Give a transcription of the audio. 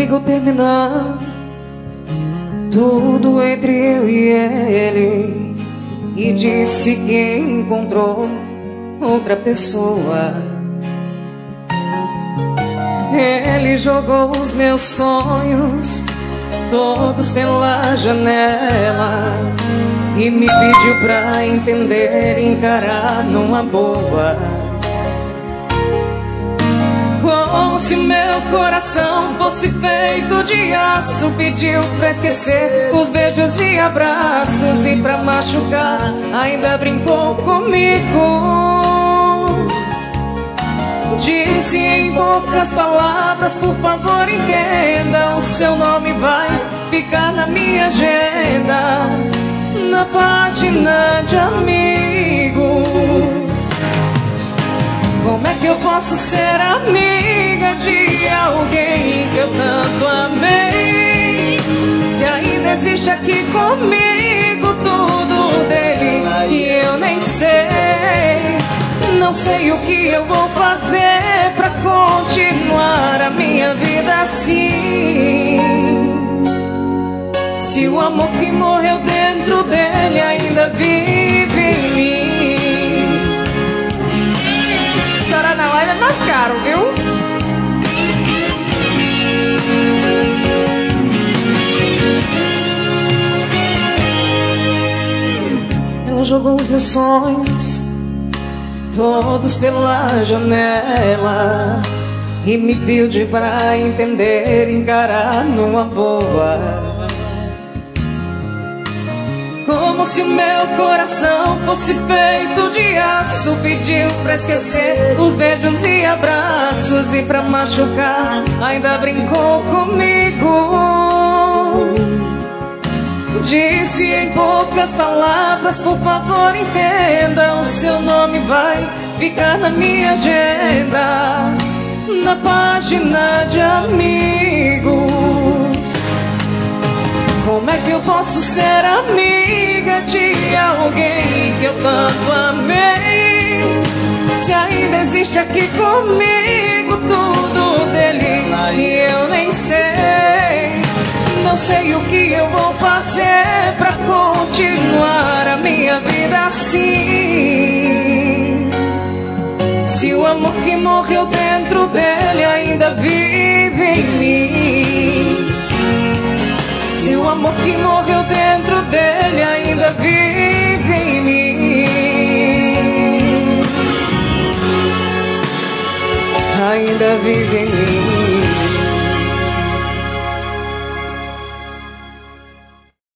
comigo terminando tudo entre eu e ele, e disse que encontrou outra pessoa. Ele jogou os meus sonhos todos pela janela e me pediu pra entender e encarar numa boa. Como se meu coração fosse feito de aço, pediu pra esquecer os beijos e abraços, e pra machucar ainda brincou comigo. Disse em poucas palavras: por favor entenda, o seu nome vai ficar na minha agenda, na página de amigos. Como é que eu posso ser amiga de alguém que eu tanto amei, se ainda existe aqui comigo tudo dele e eu nem sei? Não sei o que eu vou fazer pra continuar a minha vida assim, se o amor que morreu dentro dele ainda vive em mim. Chorar na live é mais caro, viu? Ela jogou os meus sonhos todos pela janela e me pediu pra entender e encarar numa boa. Como se meu coração fosse feito de aço, pediu pra esquecer os beijos e abraços, e pra machucar ainda brincou comigo. Disse em poucas palavras: por favor entenda, o seu nome vai ficar na minha agenda, na página de amigos. Como é que eu posso ser amiga de alguém que eu tanto amei, se ainda existe aqui comigo tudo dele e eu nem sei? Não sei o que eu vou fazer pra continuar a minha vida assim, se o amor que morreu dentro dele ainda vive em mim. Se o amor que morreu dentro dele ainda vive em mim, ainda vive em mim.